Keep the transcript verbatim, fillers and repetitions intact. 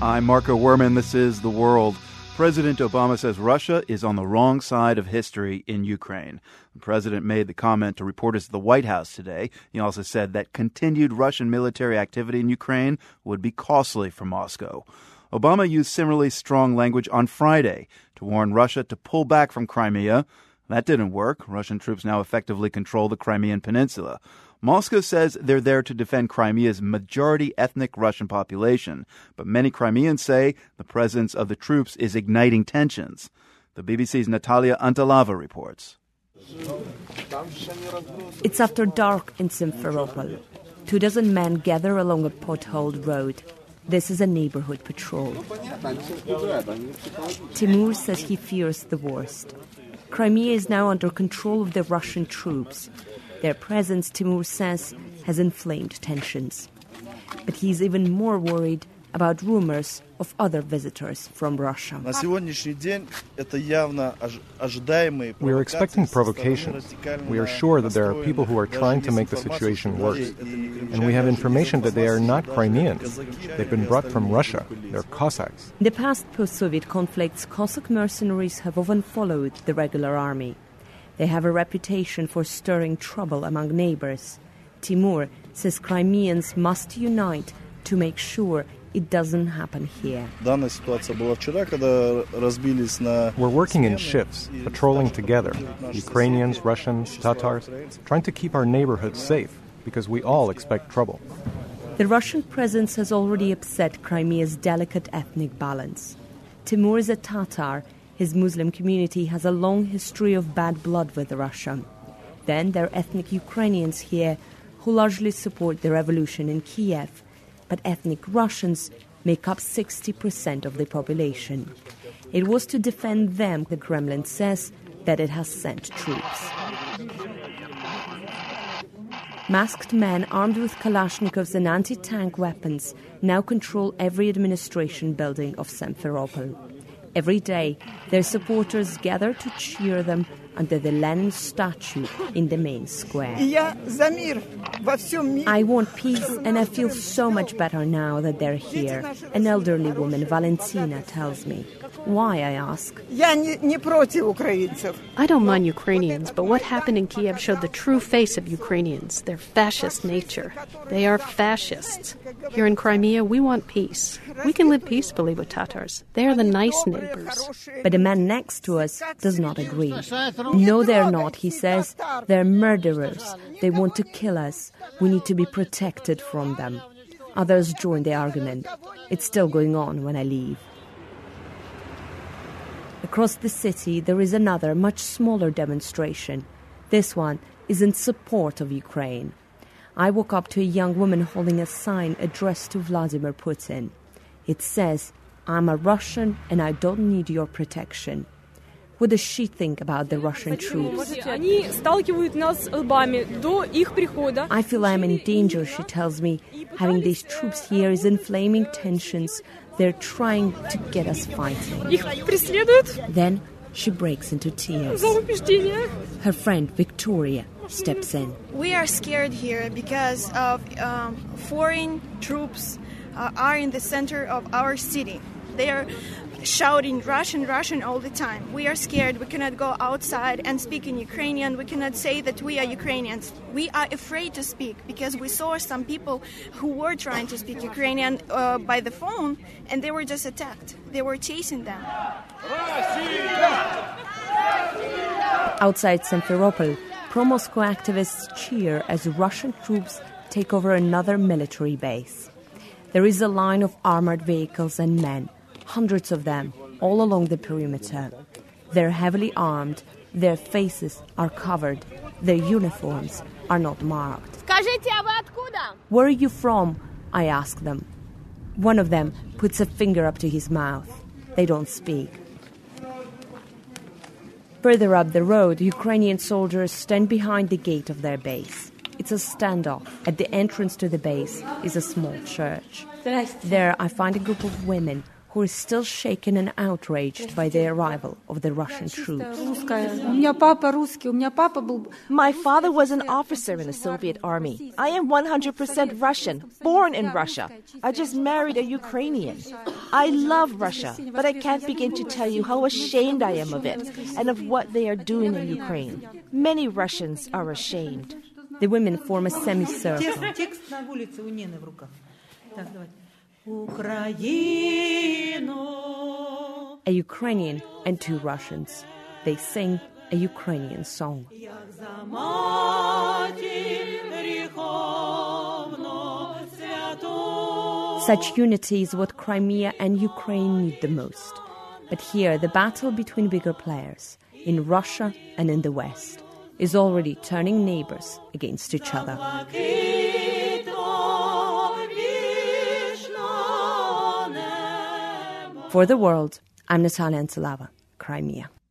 I'm Marco Werman. This is The World. President Obama says Russia is on the wrong side of history in Ukraine. The president made the comment to reporters at the White House today. He also said that continued Russian military activity in Ukraine would be costly for Moscow. Obama used similarly strong language on Friday to warn Russia to pull back from Crimea. That didn't work. Russian troops now effectively control the Crimean Peninsula. Moscow says they're there to defend Crimea's majority ethnic Russian population, but many Crimeans say the presence of the troops is igniting tensions. The B B C's Natalia Antalava reports. It's after dark in Simferopol. Two dozen men gather along a potholed road. This is a neighborhood patrol. Timur says he fears the worst. Crimea is now under control of the Russian troops. Their presence, Timur says, has inflamed tensions. But he's even more worried about rumors of other visitors from Russia. We are expecting provocations. We are sure that there are people who are trying to make the situation worse. And we have information that they are not Crimeans. They've been brought from Russia. They're Cossacks. In the past post-Soviet conflicts, Cossack mercenaries have often followed the regular army. They have a reputation for stirring trouble among neighbors. Timur says Crimeans must unite to make sure it doesn't happen here. We're working in shifts, patrolling together, Ukrainians, Russians, Tatars, trying to keep our neighborhood safe, because we all expect trouble. The Russian presence has already upset Crimea's delicate ethnic balance. Timur is a Tatar. His Muslim community has a long history of bad blood with Russia. Then there are ethnic Ukrainians here who largely support the revolution in Kiev. But ethnic Russians make up sixty percent of the population. It was to defend them, the Kremlin says, that it has sent troops. Masked men armed with Kalashnikovs and anti-tank weapons now control every administration building of Simferopol. Every day, their supporters gather to cheer them under the Lenin statue in the main square. I want peace, and I feel so much better now that they're here, an elderly woman, Valentina, tells me. Why, I ask. I don't mind Ukrainians, but what happened in Kiev showed the true face of Ukrainians, their fascist nature. They are fascists. Here in Crimea, we want peace. We can live peacefully with Tatars. They are the nice neighbors. But the man next to us does not agree. No, they're not, he says. They're murderers. They want to kill us. We need to be protected from them. Others join the argument. It's still going on when I leave. Across the city, there is another, much smaller demonstration. This one is in support of Ukraine. I walk up to a young woman holding a sign addressed to Vladimir Putin. It says, "I'm a Russian and I don't need your protection." What does she think about the Russian troops? I feel I'm in danger, she tells me. Having these troops here is inflaming tensions. They're trying to get us fighting. Then she breaks into tears. Her friend, Victoria, steps in. We are scared here because of um, foreign troops uh, are in the center of our city. They are shouting Russian, Russian all the time. We are scared. We cannot go outside and speak in Ukrainian. We cannot say that we are Ukrainians. We are afraid to speak because we saw some people who were trying to speak Ukrainian uh, by the phone, and they were just attacked. They were chasing them. Outside Simferopol, pro-Moscow activists cheer as Russian troops take over another military base. There is a line of armored vehicles and men, hundreds of them, all along the perimeter. They're heavily armed, their faces are covered, their uniforms are not marked. Where are you from? I ask them. One of them puts a finger up to his mouth. They don't speak. Further up the road, Ukrainian soldiers stand behind the gate of their base. It's a standoff. At the entrance to the base is a small church. There I find a group of women who is still shaken and outraged by the arrival of the Russian troops. My father was an officer in the Soviet army. I am one hundred percent Russian, born in Russia. I just married a Ukrainian. I love Russia, but I can't begin to tell you how ashamed I am of it and of what they are doing in Ukraine. Many Russians are ashamed. The women form a semicircle. A Ukrainian and two Russians. They sing a Ukrainian song. Such unity is what Crimea and Ukraine need the most. But here, the battle between bigger players, in Russia and in the West, is already turning neighbors against each other. For the World, I'm Natalia Ancelava, Crimea.